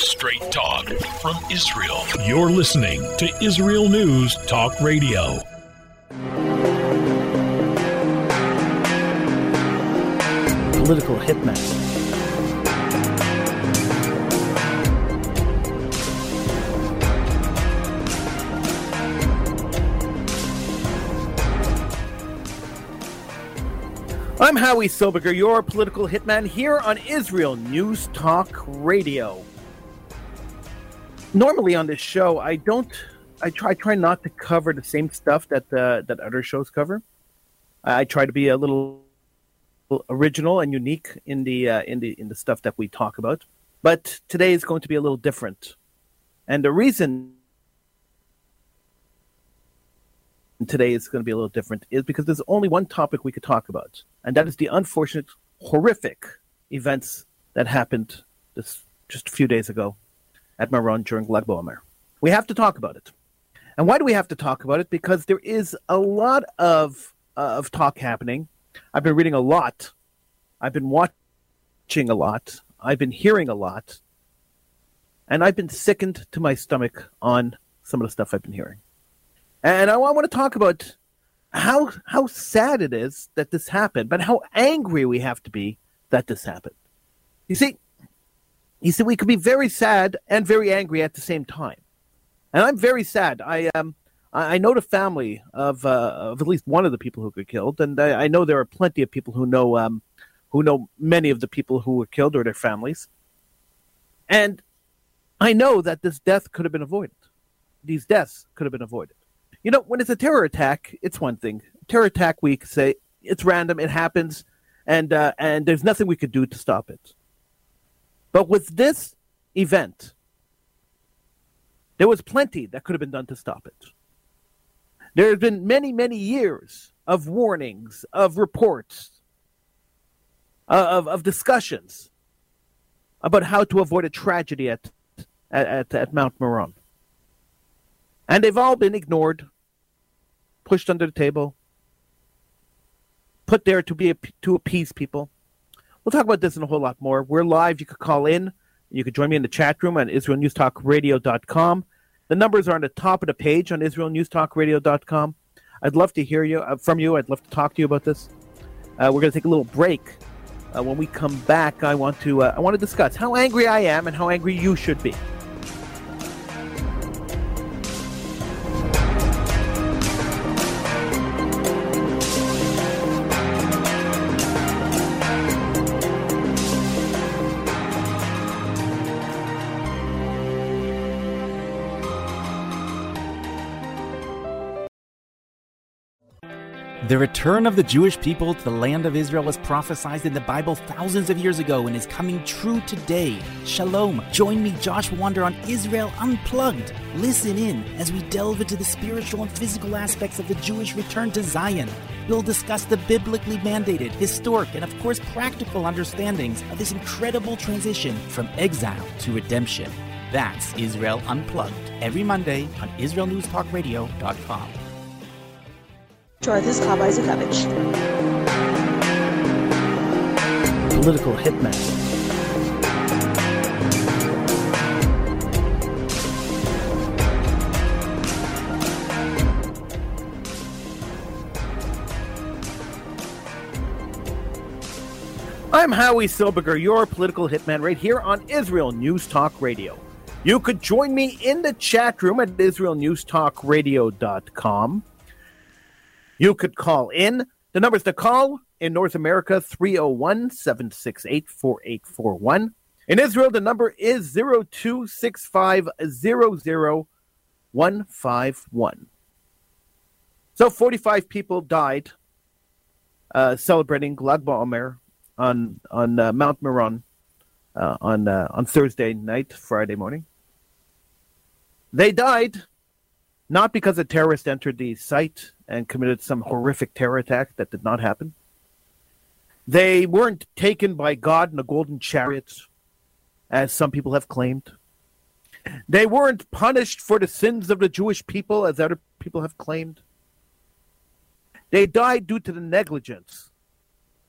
Straight talk from Israel. You're listening to Israel News Talk Radio. Political hitman. I'm Howie Silberger, your political hitman, here on Israel News Talk Radio. Normally on this show, I try not to cover the same stuff that other shows cover. I try to be a little original and unique in the stuff that we talk about. But today is going to be a little different, and the reason today is going to be a little different is because there's only one topic we could talk about, and that is the unfortunate, horrific events that happened just a few days ago at Meron during Lag BaOmer. We have to talk about it. And why do we have to talk about it? Because there is a lot of talk happening. I've been reading a lot. I've been watching a lot. I've been hearing a lot. And I've been sickened to my stomach on some of the stuff I've been hearing. And I want to talk about how sad it is that this happened, but how angry we have to be that this happened. You see, we could be very sad and very angry at the same time. And I'm very sad. I know the family of at least one of the people who got killed, and I know there are plenty of people who know many of the people who were killed or their families. And I know that this death could have been avoided. These deaths could have been avoided. You know, when it's a terror attack, it's one thing. Terror attack, we could say it's random, it happens, and there's nothing we could do to stop it. But with this event, there was plenty that could have been done to stop it. There have been many, many years of warnings, of reports, of discussions about how to avoid a tragedy at Mount Meron. And they've all been ignored, pushed under the table, put there to appease people. We'll talk about this and a whole lot more. We're live. You could call in. You could join me in the chat room at IsraelNewsTalkRadio.com. The numbers are on the top of the page on IsraelNewsTalkRadio.com. I'd love to hear from you. I'd love to talk to you about this. We're going to take a little break. When we come back, I want to discuss how angry I am and how angry you should be. The return of the Jewish people to the land of Israel was prophesied in the Bible thousands of years ago and is coming true today. Shalom. Join me, Josh Wander, on Israel Unplugged. Listen in as we delve into the spiritual and physical aspects of the Jewish return to Zion. We'll discuss the biblically mandated, historic, and of course practical understandings of this incredible transition from exile to redemption. That's Israel Unplugged, every Monday on IsraelNewsTalkRadio.com. This is Chava Isakovich. Political hitman. I'm Howie Silberger, your political hitman, right here on Israel News Talk Radio. You could join me in the chat room at IsraelNewsTalkRadio.com. You could call in. The numbers to call in North America, 301-768-4841. In Israel, the number is 026500-151. So 45 people died celebrating Lag BaOmer on Mount Meron on Thursday night, Friday morning. They died not because a terrorist entered the site and committed some horrific terror attack that did not happen. They weren't taken by God in a golden chariot, as some people have claimed. They weren't punished for the sins of the Jewish people, as other people have claimed. They died due to the negligence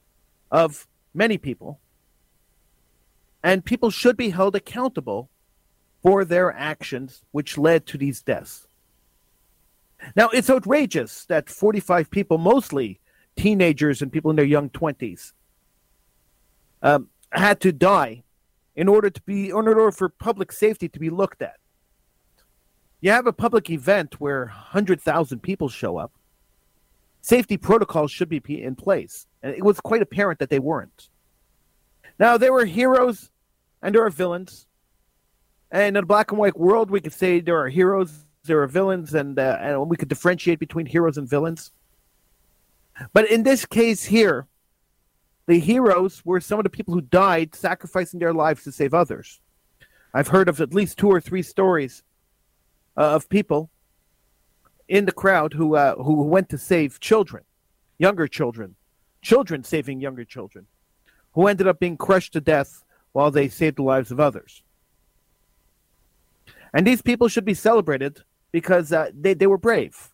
of many people, and people should be held accountable for their actions which led to these deaths. Now, it's outrageous that 45 people, mostly teenagers and people in their young 20s, had to die in order for public safety to be looked at. You have a public event where 100,000 people show up. Safety protocols should be in place, and it was quite apparent that they weren't. Now, there were heroes and there are villains. And in a black and white world, we could say there are heroes, there are villains, and we could differentiate between heroes and villains. But in this case here, the heroes were some of the people who died sacrificing their lives to save others. I've heard of at least 2 or 3 stories of people in the crowd who went to save children, younger children saving younger children, who ended up being crushed to death while they saved the lives of others. And these people should be celebrated because they were brave.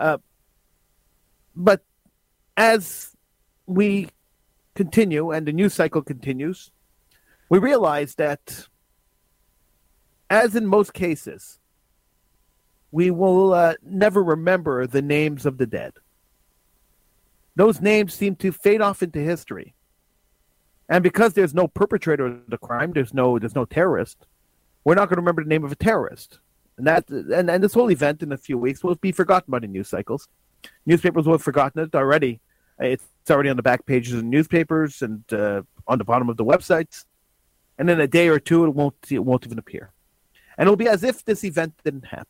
But as we continue and the news cycle continues, we realize that, as in most cases, we will never remember the names of the dead. Those names seem to fade off into history. And because there's no perpetrator of the crime, there's no terrorist, we're not going to remember the name of a terrorist. And this whole event in a few weeks will be forgotten by the news cycles. Newspapers will have forgotten it already. It's already on the back pages of newspapers and on the bottom of the websites. And in a day or two, it won't even appear. And it'll be as if this event didn't happen.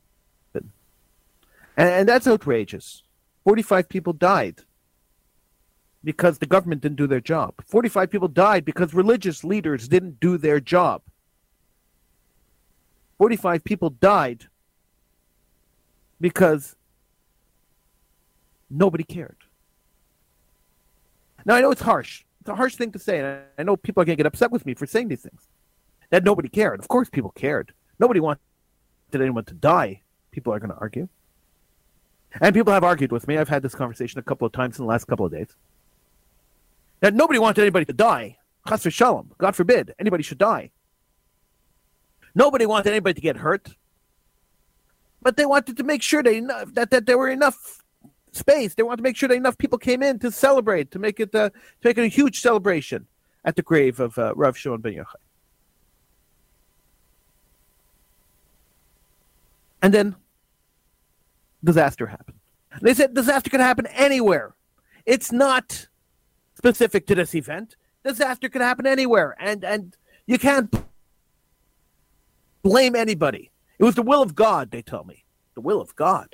And that's outrageous. 45 people died because the government didn't do their job. 45 people died because religious leaders didn't do their job. 45 people died because nobody cared. Now, I know it's harsh. It's a harsh thing to say, and I know people are going to get upset with me for saying these things. That nobody cared. Of course people cared. Nobody wanted anyone to die, people are going to argue. And people have argued with me. I've had this conversation a couple of times in the last couple of days. That nobody wanted anybody to die. Chas v'shalom. God forbid anybody should die. Nobody wanted anybody to get hurt. But they wanted to make sure that there were enough space. They wanted to make sure that enough people came in to celebrate, to make it a huge celebration at the grave of Rav Shimon ben Yochai. And then disaster happened. They said disaster could happen anywhere. It's not specific to this event. Disaster could happen anywhere, and you can't blame anybody. It was the will of God, they tell me. The will of God.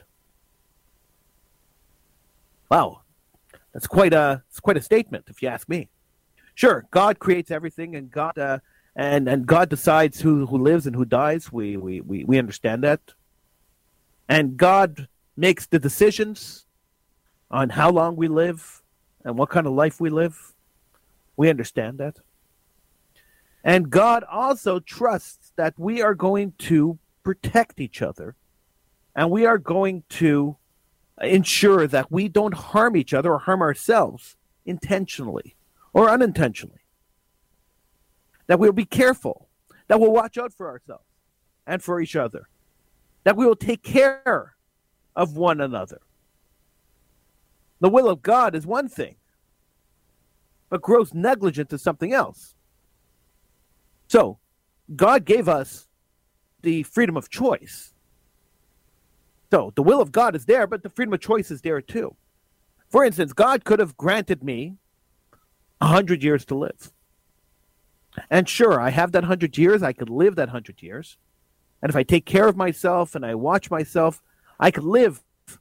Wow, that's quite a statement, if you ask me. Sure, God creates everything, and God and God decides who lives and who dies. We understand that, and God makes the decisions on how long we live and what kind of life we live. We understand that. And God also trusts that we are going to protect each other, and we are going to ensure that we don't harm each other or harm ourselves intentionally or unintentionally. That we'll be careful, that we'll watch out for ourselves and for each other, that we will take care of one another. The will of God is one thing, but gross negligence is something else. So, God gave us the freedom of choice. So, the will of God is there, but the freedom of choice is there too. For instance, God could have granted me 100 years to live. And sure, I have that 100 years, I could live that 100 years. And if I take care of myself and I watch myself, I could live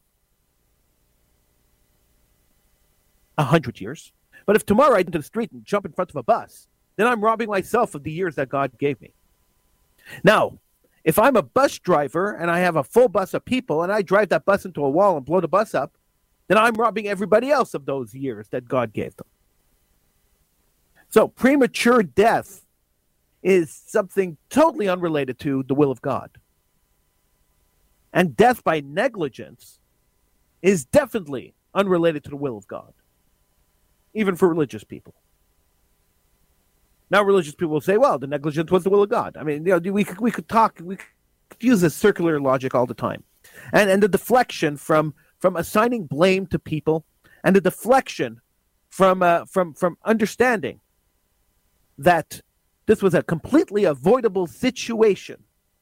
100 years. But if tomorrow I get into the street and jump in front of a bus, then I'm robbing myself of the years that God gave me. Now, if I'm a bus driver and I have a full bus of people and I drive that bus into a wall and blow the bus up, then I'm robbing everybody else of those years that God gave them. So premature death is something totally unrelated to the will of God. And death by negligence is definitely unrelated to the will of God, even for religious people. Now, religious people will say, well, the negligence was the will of God. I mean, we could use this circular logic all the time. And the deflection from assigning blame to people, and the deflection from understanding that this was a completely avoidable situation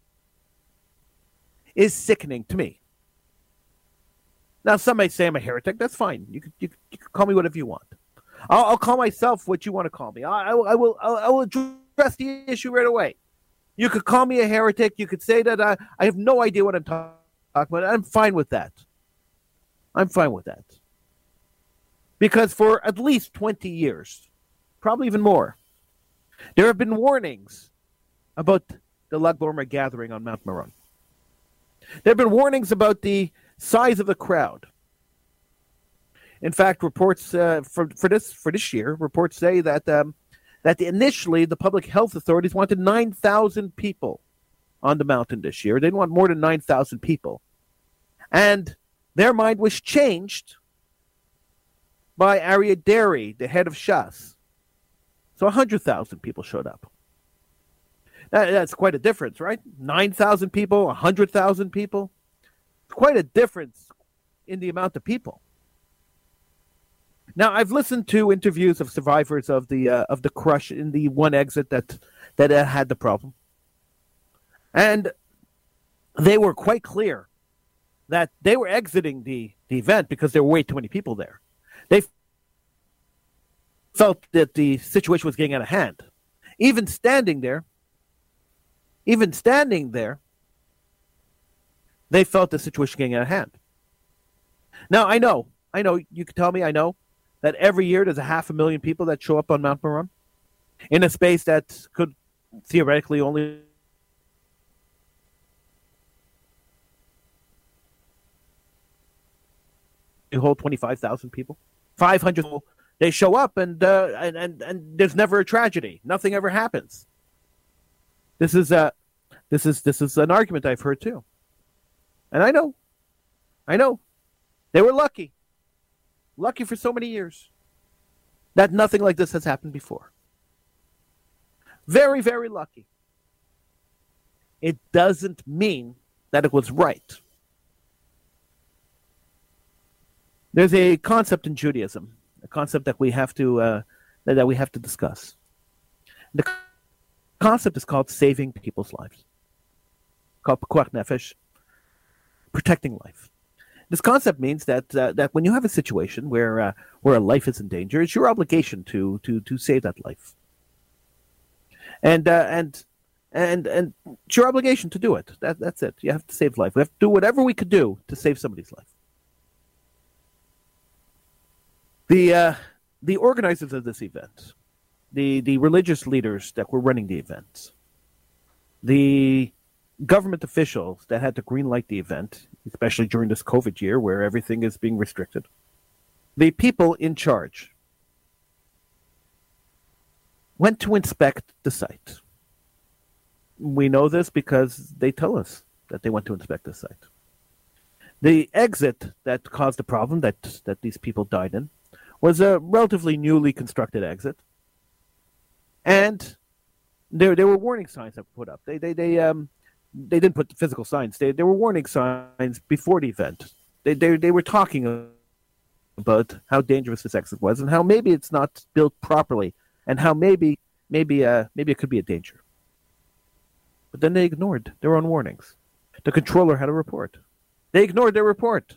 is sickening to me. Now, some may say I'm a heretic. That's fine. You could call me whatever you want. I'll call myself what you want to call me. I will address the issue right away. You could call me a heretic. You could say that I have no idea what I'm talking about. I'm fine with that. I'm fine with that. Because for at least 20 years, probably even more, there have been warnings about the Lag BaOmer gathering on Mount Meron. There have been warnings about the size of the crowd. In fact, reports for this year, reports say that initially the public health authorities wanted 9,000 people on the mountain this year. They didn't want more than 9,000 people. And their mind was changed by Aryeh Deri, the head of Shas. So 100,000 people showed up. That's quite a difference, right? 9,000 people, 100,000 people. It's quite a difference in the amount of people. Now, I've listened to interviews of survivors of the crush in the one exit that had the problem, and they were quite clear that they were exiting the event because there were way too many people there. They felt that the situation was getting out of hand. Even standing there, they felt the situation getting out of hand. Now, I know, you can tell me, I know that every year there's 500,000 people that show up on Mount Meron in a space that could theoretically only hold 25,000 people. 500 people, they show up and there's never a tragedy. Nothing ever happens. This is an argument I've heard too. And I know. They were lucky for so many years that nothing like this has happened before. Very, very lucky. It doesn't mean that it was right. There's a concept in Judaism, a concept that we have to discuss. The concept is called saving people's lives, called pikuach nefesh, protecting life. This concept means that when you have a situation where a life is in danger, it's your obligation to save that life, and it's your obligation to do it. That's it. You have to save life. We have to do whatever we could do to save somebody's life. The organizers of this event, the religious leaders that were running the event, the government officials that had to greenlight the event, especially during this COVID year where everything is being restricted, the people in charge went to inspect the site. We know this because they tell us that they went to inspect the site. The exit that caused the problem that these people died in was a relatively newly constructed exit, and there were warning signs that were put up. They didn't put the physical signs. There were warning signs before the event. They were talking about how dangerous this exit was and how maybe it's not built properly and how maybe it could be a danger. But then they ignored their own warnings. The controller had a report. They ignored their report.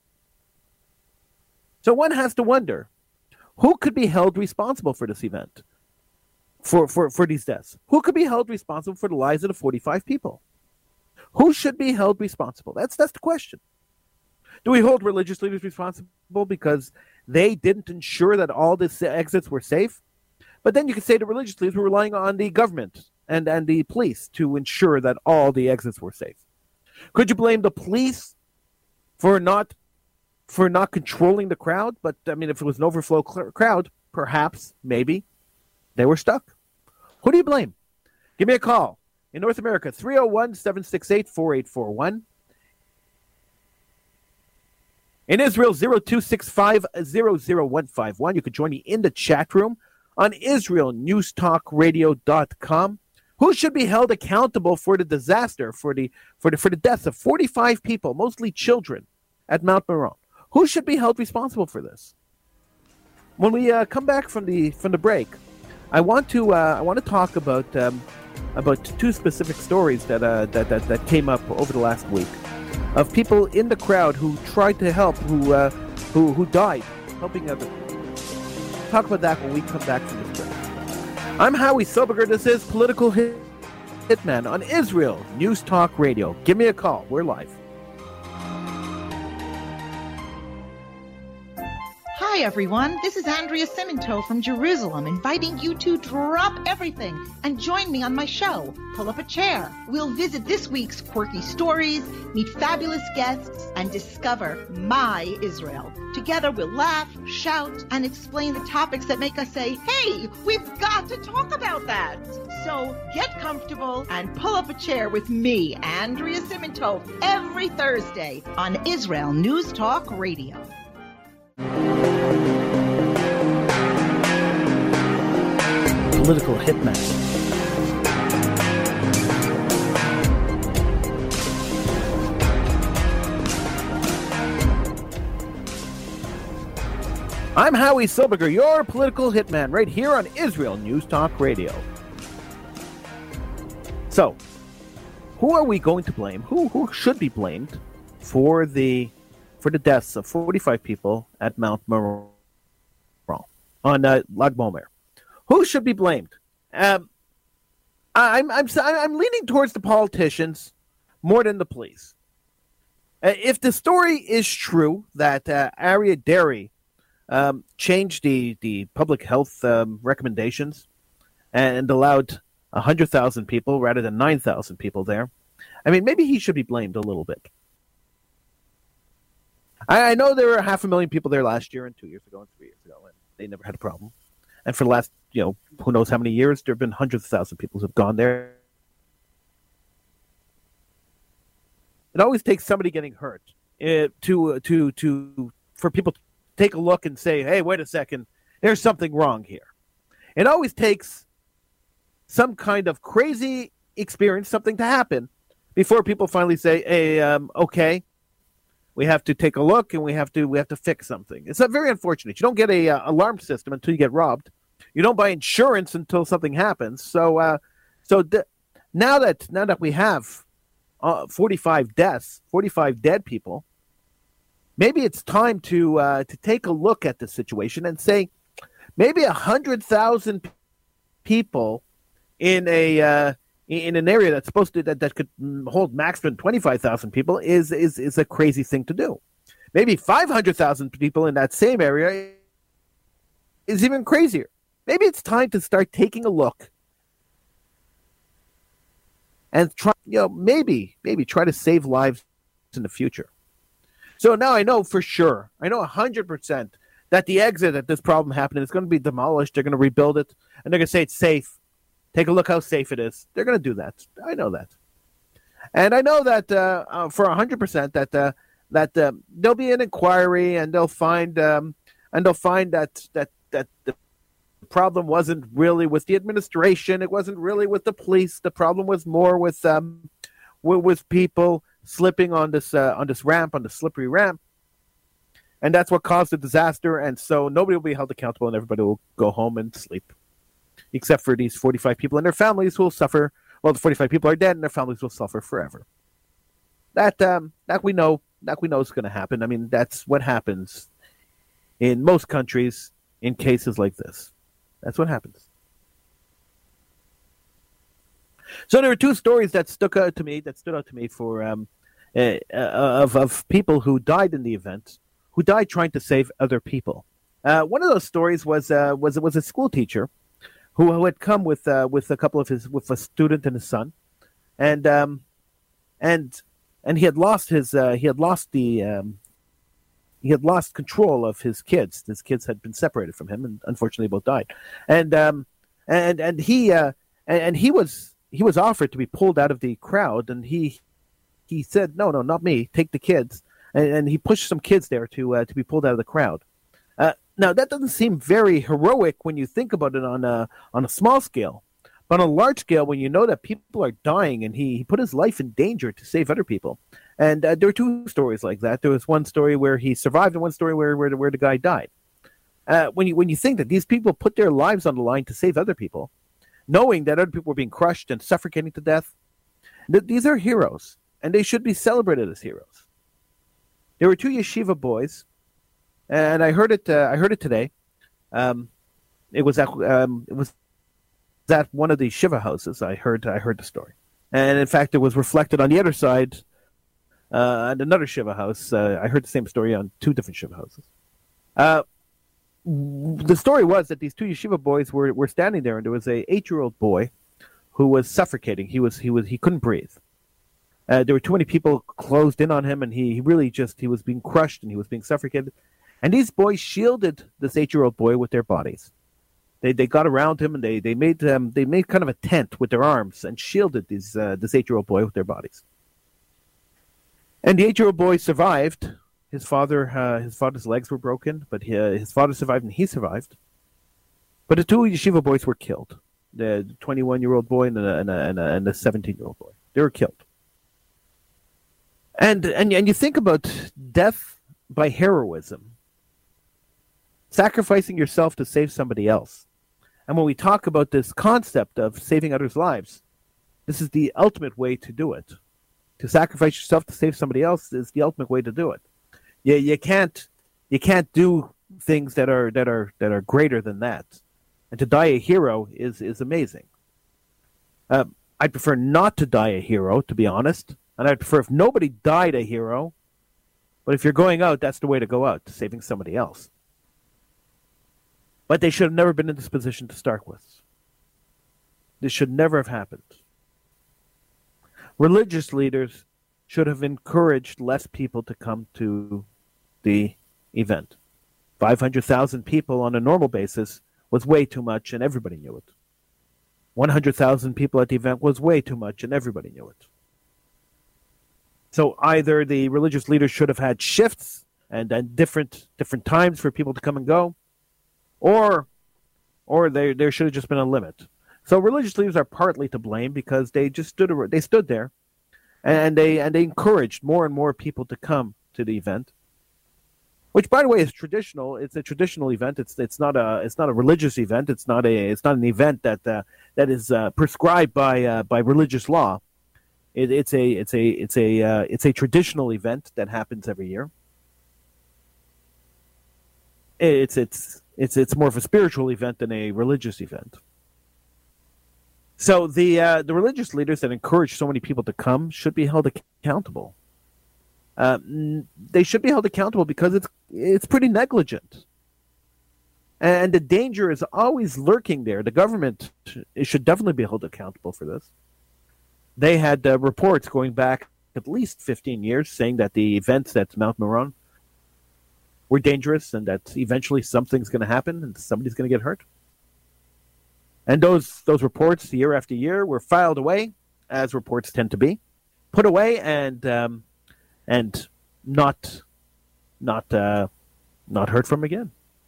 So one has to wonder, who could be held responsible for this event, for these deaths? Who could be held responsible for the lives of the 45 people? Who should be held responsible? That's the question. Do we hold religious leaders responsible because they didn't ensure that all the exits were safe? But then you could say the religious leaders were relying on the government and the police to ensure that all the exits were safe. Could you blame the police for not controlling the crowd? But I mean, if it was an overflow crowd, perhaps, maybe, they were stuck. Who do you blame? Give me a call. In North America, 301-768-4841. In Israel, 0265-00151. You can join me in the chat room on IsraelNewsTalkRadio.com. Who should be held accountable for the disaster, for the deaths of 45 people, mostly children, at Mount Meron? Who should be held responsible for this? When we come back from the break, I want to talk about two specific stories that came up over the last week of people in the crowd who tried to help, who died helping others. Talk about that when we come back from this break. I'm Howie Silberger. This is Political Hitman on Israel News Talk Radio. Give me a call. We're live. Hi, everyone. This is Andrea Simintov from Jerusalem, inviting you to drop everything and join me on my show, Pull Up a Chair. We'll visit this week's quirky stories, meet fabulous guests, and discover my Israel. Together, we'll laugh, shout, and explain the topics that make us say, hey, we've got to talk about that. So get comfortable and pull up a chair with me, Andrea Simintov, every Thursday on Israel News Talk Radio. Political Hitman. I'm Howie Silberger, your political hitman, right here on Israel News Talk Radio. So, who are we going to blame? Who should be blamed for the deaths of 45 people at Mount Meron on Lag Bomer? Who should be blamed? I'm leaning towards the politicians more than the police. If the story is true that Aryeh Deri changed the public health recommendations and allowed 100,000 people rather than 9,000 people there, I mean, maybe he should be blamed a little bit. I know there were 500,000 people there last year and 2 years ago and 3 years ago, and they never had a problem. And for the last, who knows how many years, there have been hundreds of thousands of people who have gone there. It always takes somebody getting hurt for people to take a look and say, hey, wait a second, there's something wrong here. It always takes some kind of crazy experience, something to happen, before people finally say, hey, okay, we have to take a look and we have to fix something. It's very unfortunate. You don't get a alarm system until you get robbed. You don't buy insurance until something happens. So now that we have 45 deaths, 45 dead people, maybe it's time to take a look at the situation and say maybe 100,000 people in an area that's supposed to that could hold maximum 25,000 people is a crazy thing to do. Maybe 500,000 people in that same area is even crazier. Maybe it's time to start taking a look and try, maybe try to save lives in the future. So now I know for sure, I know 100% that the exit at this problem happening is going to be demolished. They're going to rebuild it, and they're going to say it's safe. Take a look how safe it is. They're going to do that. I know that. And I know that for 100% that there'll be an inquiry and they'll find that the problem wasn't really with the administration. It wasn't really with the police. The problem was more with people slipping on this ramp, on the slippery ramp. And that's what caused the disaster. And so nobody will be held accountable and everybody will go home and sleep. Except for these 45 people and their families who will suffer. Well, the 45 people are dead and their families will suffer forever. That we know is going to happen. I mean, that's what happens in most countries in cases like this. That's what happens. So there were two stories that stood out to me for of people who died in the event, who died trying to save other people. One of those stories was a school teacher who had come with a couple of with a student and his son, and he had lost control of his kids. His kids had been separated from him, and unfortunately both died. And he was offered to be pulled out of the crowd, and he said, no, not me, take the kids, and he pushed some kids there to be pulled out of the crowd. Now, that doesn't seem very heroic when you think about it on a small scale. But on a large scale, when you know that people are dying and he put his life in danger to save other people. And there were two stories like that. There was one story where he survived and one story where the guy died. When you think that these people put their lives on the line to save other people, knowing that other people were being crushed and suffocating to death, these are heroes, and they should be celebrated as heroes. There were two yeshiva boys, and I heard it today. It was at one of the shiva houses. I heard the story, and in fact, it was reflected on the other side at another shiva house. I heard the same story on two different shiva houses. The story was that these two yeshiva boys were standing there, and there was a 8-year-old boy who was suffocating. He couldn't breathe. There were too many people closed in on him, and he was being crushed and he was being suffocated. And these boys shielded this 8-year-old boy with their bodies. They got around him, and they made kind of a tent with their arms and shielded this 8-year-old boy with their bodies. And the 8-year-old boy survived. His father's legs were broken, but his father survived and he survived. But the two yeshiva boys were killed. The 21-year-old boy and a 17-year-old boy. They were killed. And you think about death by heroism, sacrificing yourself to save somebody else. And when we talk about this concept of saving others' lives, this is the ultimate way to do it. To sacrifice yourself to save somebody else is the ultimate way to do it. You can't do things that are greater than that. And to die a hero is amazing. I'd prefer not to die a hero, to be honest. And I'd prefer if nobody died a hero. But if you're going out, that's the way to go out, saving somebody else. But they should have never been in this position to start with. This should never have happened. Religious leaders should have encouraged less people to come to the event. 500,000 people on a normal basis was way too much, and everybody knew it. 100,000 people at the event was way too much, and everybody knew it. So either the religious leaders should have had shifts and different times for people to come and go, or there should have just been a limit. So religious leaders are partly to blame because they just stood there, and they encouraged more and more people to come to the event. Which, by the way, is traditional. It's a traditional event. It's not a religious event. It's not an event that is prescribed by religious law. It's a traditional event that happens every year. It's more of a spiritual event than a religious event. So the religious leaders that encourage so many people to come should be held accountable. They should be held accountable because it's pretty negligent, and the danger is always lurking there. The government should definitely be held accountable for this. They had reports going back at least 15 years saying that the events at Mount Meron were dangerous and that eventually something's going to happen and somebody's going to get hurt. And those reports, year after year, were filed away, as reports tend to be, put away, and not heard from again.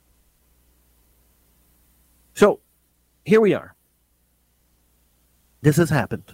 So here we are. This has happened.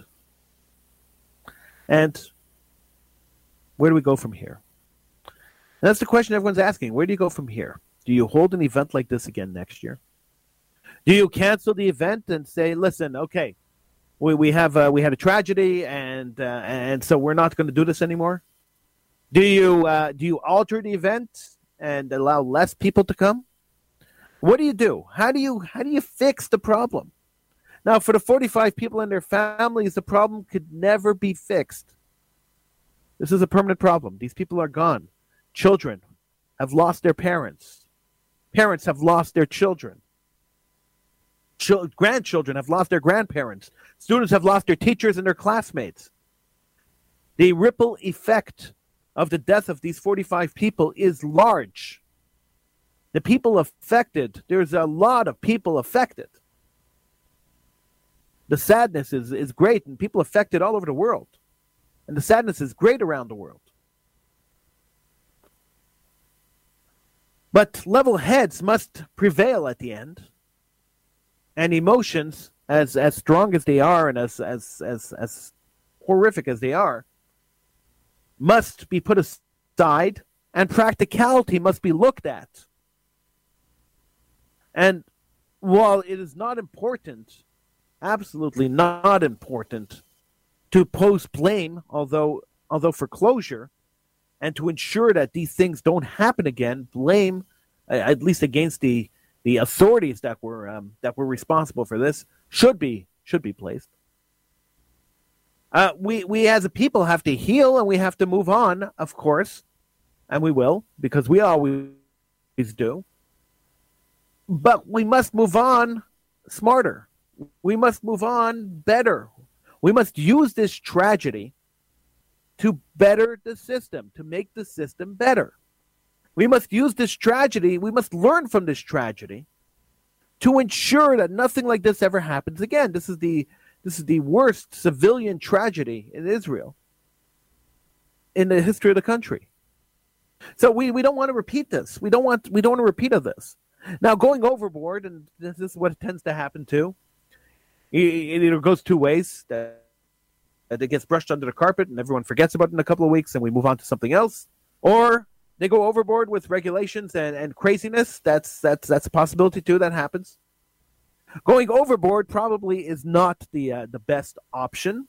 And where do we go from here? And that's the question everyone's asking. Where do you go from here? Do you hold an event like this again next year? Do you cancel the event and say, listen, okay, we had a tragedy, and so we're not going to do this anymore? Do you alter the event and allow less people to come? What do you do? How do you fix the problem? Now, for the 45 people and their families, the problem could never be fixed. This is a permanent problem. These people are gone. Children have lost their parents. Parents have lost their children. Grandchildren have lost their grandparents. Students have lost their teachers and their classmates. The ripple effect of the death of these 45 people is large. The people affected, there's a lot of people affected. The sadness is great, and people affected all over the world. And the sadness is great around the world. But level heads must prevail at the end, and emotions, as strong as they are and as horrific as they are, must be put aside, and practicality must be looked at. And while it is not important, absolutely not important, to post blame, although for closure, and to ensure that these things don't happen again, blame, at least against the authorities that were responsible for this, should be placed. We as a people have to heal, and we have to move on, of course, and we will, because we always do. But we must move on smarter. We must move on better. We must use this tragedy to better the system, to make the system better. We must use this tragedy, we must learn from this tragedy to ensure that nothing like this ever happens again. This is the worst civilian tragedy in Israel in the history of the country. So we don't want to repeat this. We don't want a repeat of this. Now, going overboard, and this is what tends to happen too, it either goes two ways. That it gets brushed under the carpet and everyone forgets about it in a couple of weeks and we move on to something else. Or they go overboard with regulations and craziness. That's a possibility too. That happens. Going overboard probably is not the best option.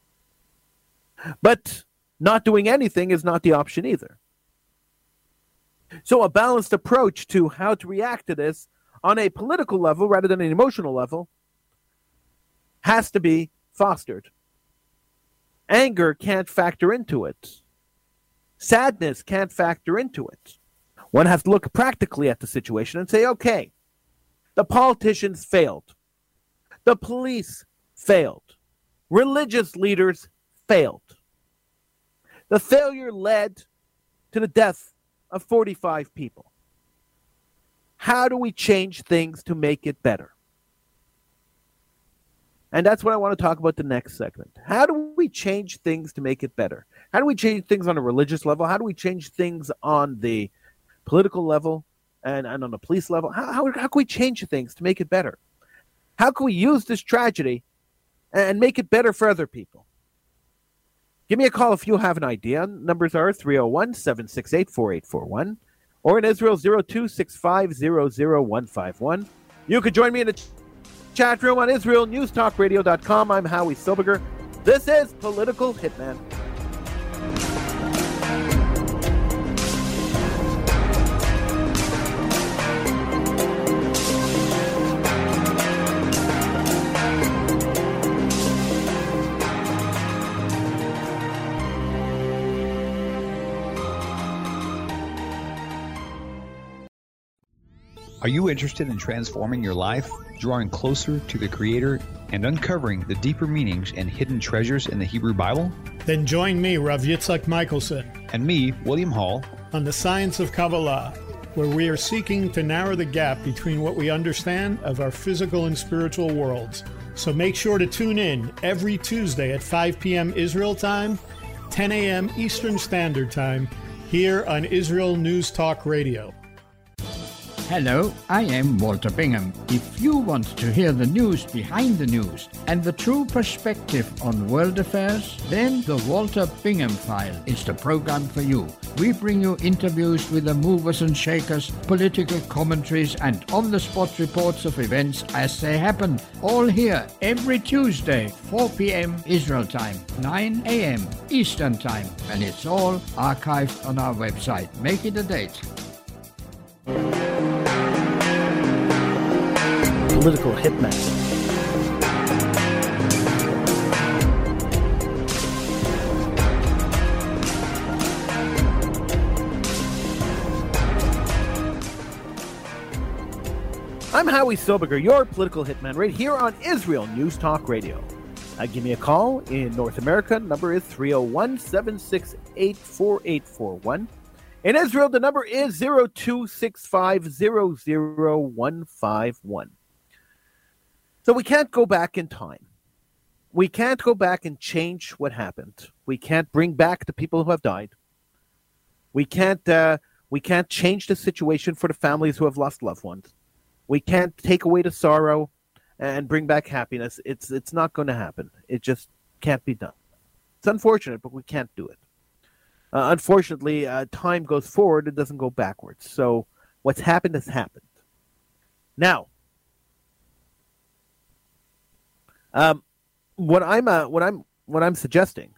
But not doing anything is not the option either. So a balanced approach to how to react to this on a political level rather than an emotional level has to be fostered. Anger can't factor into it. Sadness can't factor into it. One has to look practically at the situation and say, okay, the politicians failed. The police failed. Religious leaders failed. The failure led to the death of 45 people. How do we change things to make it better? And that's what I want to talk about the next segment. How do we change things to make it better? How do we change things on a religious level? How do we change things on the political level and on the police level? How can we change things to make it better? How can we use this tragedy and make it better for other people? Give me a call if you have an idea. Numbers are 301-768-4841 or in Israel 026500-151. You could join me in the chat room on IsraelNewsTalkRadio.com. I'm Howie Silberger. This is Political Hitman. Are you interested in transforming your life, drawing closer to the Creator, and uncovering the deeper meanings and hidden treasures in the Hebrew Bible? Then join me, Rav Yitzhak Michelson, and me, William Hall, on the Science of Kabbalah, where we are seeking to narrow the gap between what we understand of our physical and spiritual worlds. So make sure to tune in every Tuesday at 5 p.m. Israel time, 10 a.m. Eastern Standard Time, here on Israel News Talk Radio. Hello, I am Walter Bingham. If you want to hear the news behind the news and the true perspective on world affairs, then the Walter Bingham File is the program for you. We bring you interviews with the movers and shakers, political commentaries, and on-the-spot reports of events as they happen. All here every Tuesday, 4 p.m. Israel time, 9 a.m. Eastern time. And it's all archived on our website. Make it a date. Political Hitman. I'm Howie Silberger, your political hitman, right here on Israel News Talk Radio. Give me a call in North America. Number is 301-768-4841. In Israel, the number is 0265000151. So we can't go back in time. We can't go back and change what happened. We can't bring back the people who have died. We can't We can't change the situation for the families who have lost loved ones. We can't take away the sorrow and bring back happiness. It's not going to happen. It just can't be done. It's unfortunate, but we can't do it. Unfortunately, time goes forward; it doesn't go backwards. So what's happened has happened. Now, what I'm suggesting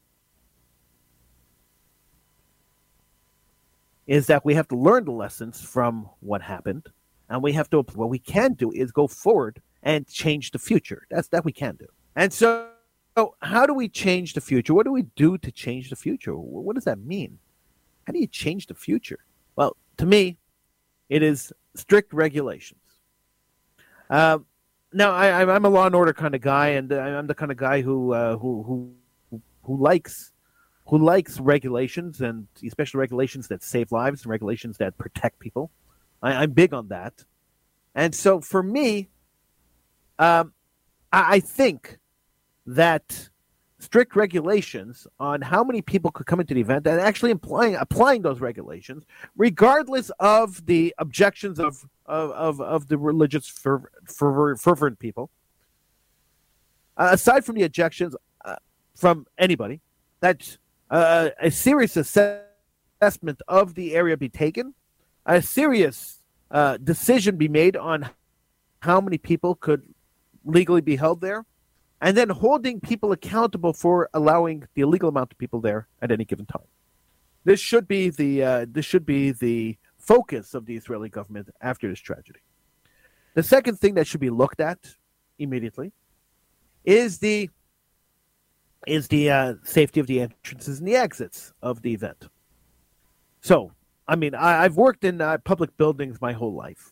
is that we have to learn the lessons from what happened, and we have to. What we can do is go forward and change the future. That we can do. And so, how do we change the future? What do we do to change the future? What does that mean? How do you change the future? Well, to me, it is strict regulations. Now, I'm a law and order kind of guy, and I'm the kind of guy who likes regulations, and especially regulations that save lives and regulations that protect people. I'm big on that, and so for me, I think that strict regulations on how many people could come into the event and actually applying those regulations, regardless of the objections of the religious fervent people, aside from the objections from anybody, that a serious assessment of the area be taken, a serious decision be made on how many people could legally be held there, and then holding people accountable for allowing the illegal amount of people there at any given time. This should be the focus of the Israeli government after this tragedy. The second thing that should be looked at immediately is the safety of the entrances and the exits of the event. So, I mean, I've worked in public buildings my whole life.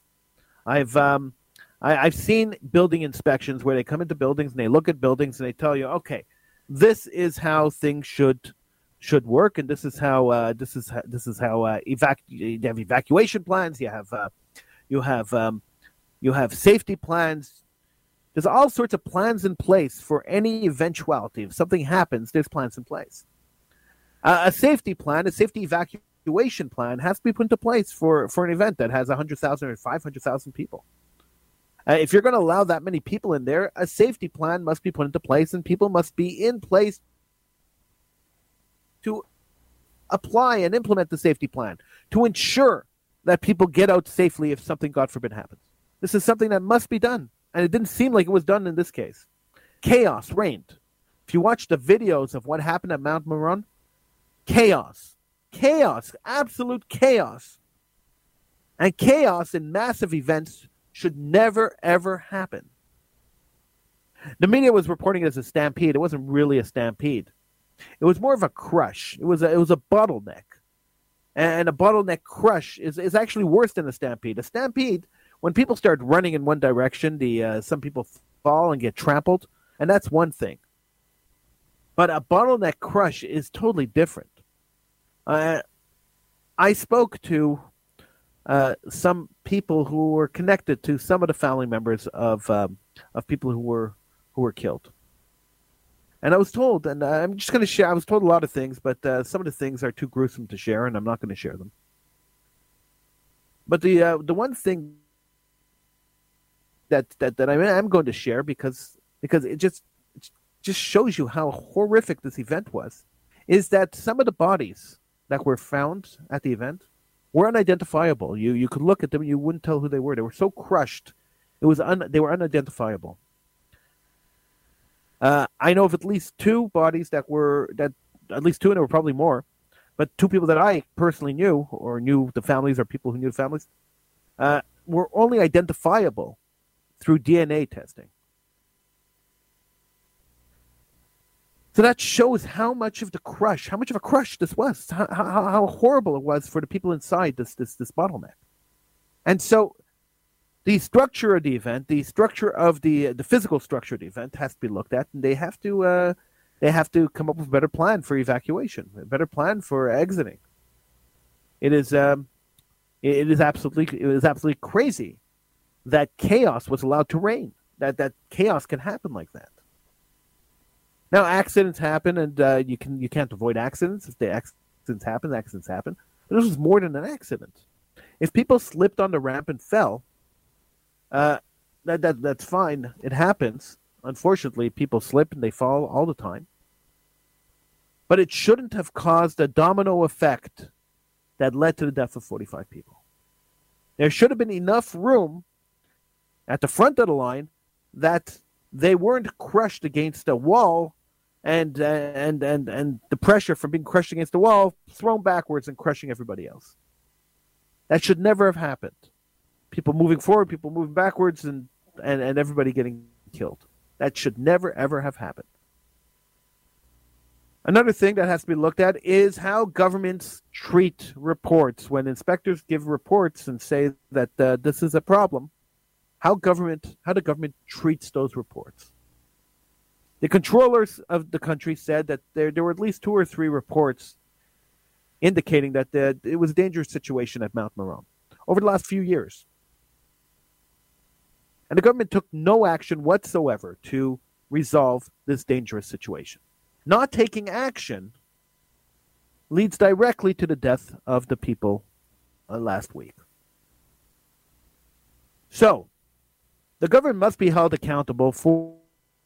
I've seen building inspections where they come into buildings and they look at buildings and they tell you, okay, this is how things should work, and this is how you have evacuation plans, you have safety plans. There's all sorts of plans in place for any eventuality. If something happens, there's plans in place. A safety plan, a safety evacuation plan, has to be put into place for an event that has 100,000 or 500,000 people. If you're going to allow that many people in there, a safety plan must be put into place, and people must be in place to apply and implement the safety plan, to ensure that people get out safely if something, God forbid, happens. This is something that must be done, and it didn't seem like it was done in this case. Chaos reigned. If you watch the videos of what happened at Mount Meron, chaos, absolute chaos. And chaos in massive events should never, ever happen. The media was reporting it as a stampede. It wasn't really a stampede. It was more of a crush. It was a bottleneck. And a bottleneck crush is actually worse than a stampede. A stampede, when people start running in one direction, some people fall and get trampled, and that's one thing. But a bottleneck crush is totally different. I spoke to some people who were connected to some of the family members of people who were killed, and I was told, and I'm just going to share. I was told a lot of things, but some of the things are too gruesome to share, and I'm not going to share them. But the one thing that I'm going to share because it just shows you how horrific this event was, is that some of the bodies that were found at the event were unidentifiable. You could look at them and you wouldn't tell who they were. They were so crushed. They were unidentifiable. I know of at least two bodies at least two, and there were probably more, but two people that I personally knew, or knew the families, or people who knew the families, were only identifiable through DNA testing. So that shows how much of a crush this was, how horrible it was for the people inside this bottleneck. And so the structure of the event, the structure of the physical structure of the event has to be looked at, and they have to come up with a better plan for evacuation, a better plan for exiting. It is absolutely crazy that chaos was allowed to reign, that chaos can happen like that. Now, accidents happen, and you can't avoid accidents. If the accidents happen, This was more than an accident. If people slipped on the ramp and fell, that's fine. It happens. Unfortunately, people slip and they fall all the time. But it shouldn't have caused a domino effect that led to the death of 45 people. There should have been enough room at the front of the line that they weren't crushed against a wall and the pressure from being crushed against the wall thrown backwards and crushing everybody else. That should never have happened. People moving forward, people moving backwards, and everybody getting killed. That should never, ever have happened. Another thing that has to be looked at is how governments treat reports. When inspectors give reports and say that this is a problem, how the government treats those reports. The controllers of the country said that there were at least 2 or 3 reports indicating that it was a dangerous situation at Mount Meron over the last few years. And the government took no action whatsoever to resolve this dangerous situation. Not taking action leads directly to the death of the people last week. So, the government must be held accountable for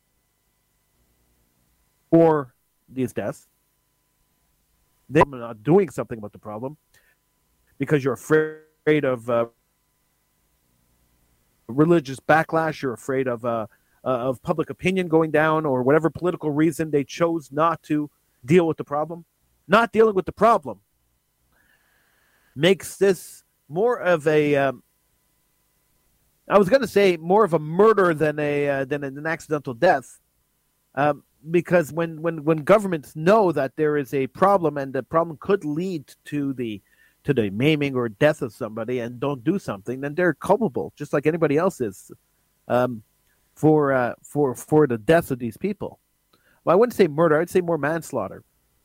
these deaths. They're not doing something about the problem because you're afraid of religious backlash, you're afraid of public opinion going down, or whatever political reason they chose not to deal with the problem. Not dealing with the problem makes this more of a I was going to say more of a murder than an accidental death, because when governments know that there is a problem and the problem could lead to the maiming or death of somebody and don't do something, then they're culpable, just like anybody else is, for the deaths of these people. Well, I wouldn't say murder; I'd say more manslaughter,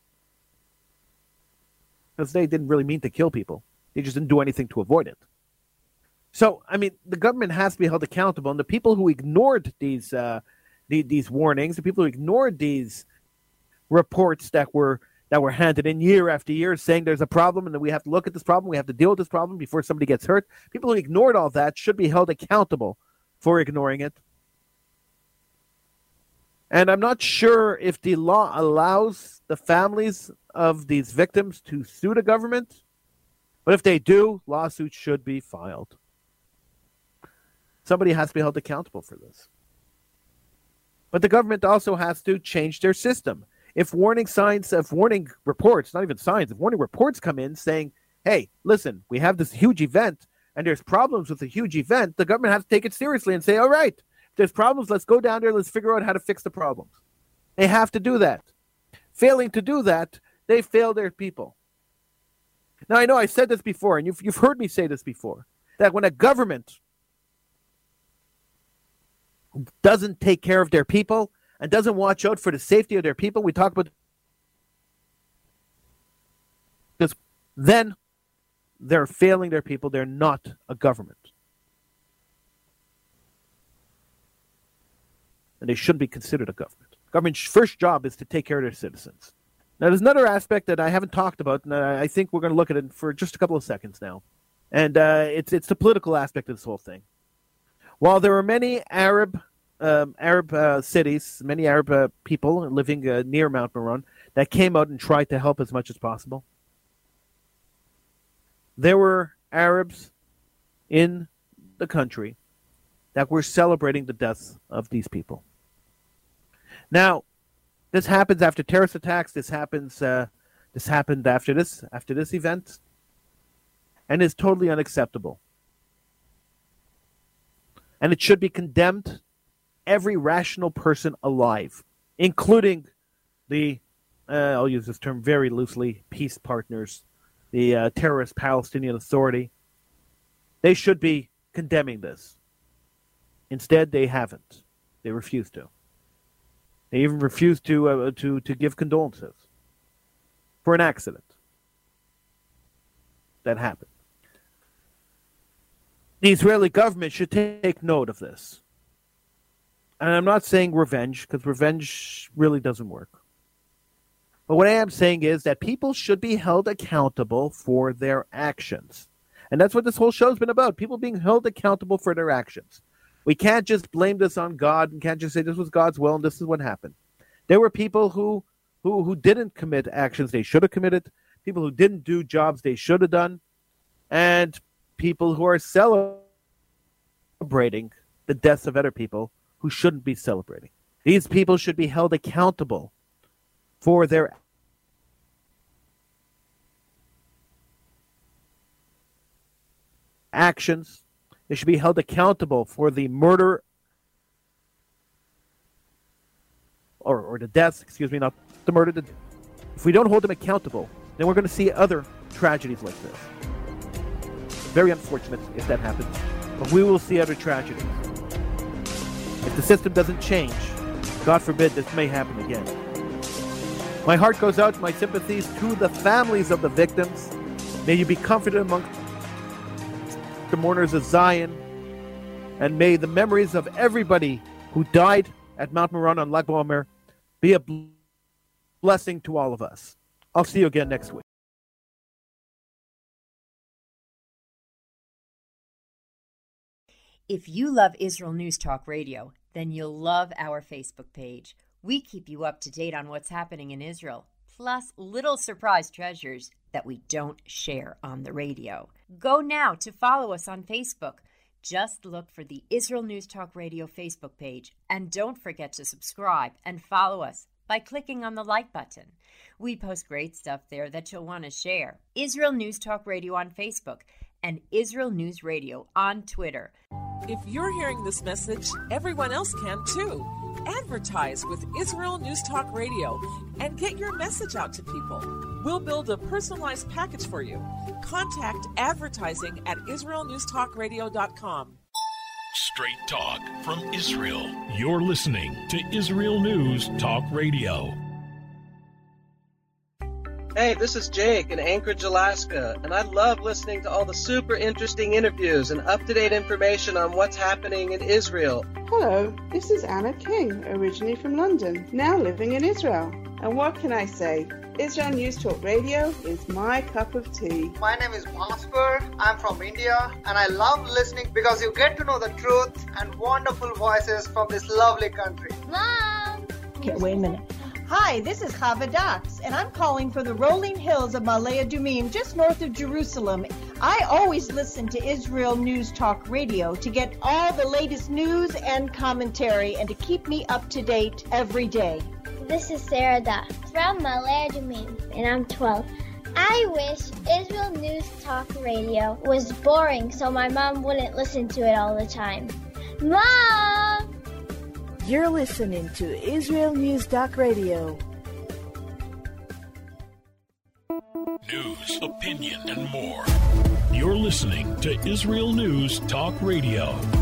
because they didn't really mean to kill people; they just didn't do anything to avoid it. So, I mean, the government has to be held accountable, and the people who ignored these warnings, the people who ignored these reports that were handed in year after year, saying there's a problem and that we have to look at this problem, we have to deal with this problem before somebody gets hurt. People who ignored all that should be held accountable for ignoring it. And I'm not sure if the law allows the families of these victims to sue the government, but if they do, lawsuits should be filed. Somebody has to be held accountable for this. But the government also has to change their system. If warning reports, not even signs, if warning reports come in saying, hey, listen, we have this huge event and there's problems with the huge event, the government has to take it seriously and say, all right, if there's problems, let's go down there, let's figure out how to fix the problems. They have to do that. Failing to do that, they fail their people. Now, I know I said this before, and you've heard me say this before, that when a government doesn't take care of their people and doesn't watch out for the safety of their people, we talk about this, then they're failing their people. They're not a government. And they shouldn't be considered a government. Government's first job is to take care of their citizens. Now, there's another aspect that I haven't talked about, and I think we're going to look at it for just a couple of seconds now. And it's the political aspect of this whole thing. While there are many Arab cities, many Arab people living near Mount Meron that came out and tried to help as much as possible, there were Arabs in the country that were celebrating the deaths of these people. Now, this happens after terrorist attacks. This happened after this event, and is totally unacceptable. And it should be condemned. Every rational person alive, including the, I'll use this term very loosely, peace partners, the terrorist Palestinian Authority, they should be condemning this. Instead, they haven't. They refuse to. They even refuse to give condolences for an accident that happened. The Israeli government should take note of this. And I'm not saying revenge, because revenge really doesn't work. But what I am saying is that people should be held accountable for their actions. And that's what this whole show's been about, people being held accountable for their actions. We can't just blame this on God and can't just say this was God's will and this is what happened. There were people who didn't commit actions they should have committed, people who didn't do jobs they should have done, and people who are celebrating the deaths of other people who shouldn't be celebrating. These people should be held accountable for their actions. They should be held accountable for the murder or the deaths, not the murder. If we don't hold them accountable, then we're going to see other tragedies like this. Very unfortunate if that happens, but we will see other tragedies. If the system doesn't change, God forbid this may happen again. My heart goes out, my sympathies to the families of the victims. May you be comforted among the mourners of Zion, and may the memories of everybody who died at Mount Meron on Lag BaOmer be a blessing to all of us. I'll see you again next week. If you love Israel News Talk Radio, then you'll love our Facebook page. We keep you up to date on what's happening in Israel, plus little surprise treasures that we don't share on the radio. Go now to follow us on Facebook. Just look for the Israel News Talk Radio Facebook page, and don't forget to subscribe and follow us by clicking on the like button. We post great stuff there that you'll want to share. Israel News Talk Radio on Facebook and Israel News Radio on Twitter. If you're hearing this message, everyone else can too. Advertise with Israel News Talk Radio and get your message out to people. We'll build a personalized package for you. Contact advertising at IsraelNewsTalkRadio.com. Straight talk from Israel. You're listening to Israel News Talk Radio. Hey, this is Jake in Anchorage, Alaska, and I love listening to all the super interesting interviews and up-to-date information on what's happening in Israel. Hello, this is Anna King, originally from London, now living in Israel. And what can I say? Israel News Talk Radio is my cup of tea. My name is Bhaskar. I'm from India, and I love listening because you get to know the truth and wonderful voices from this lovely country. Mom! Okay, wait a minute. Hi, this is Chava Dax, and I'm calling from the rolling hills of Ma'ale Adumim, just north of Jerusalem. I always listen to Israel News Talk Radio to get all the latest news and commentary and to keep me up to date every day. This is Sarah Dax from Ma'ale Adumim, and I'm 12. I wish Israel News Talk Radio was boring so my mom wouldn't listen to it all the time. Mom! You're listening to Israel News Talk Radio. News, opinion, and more. You're listening to Israel News Talk Radio.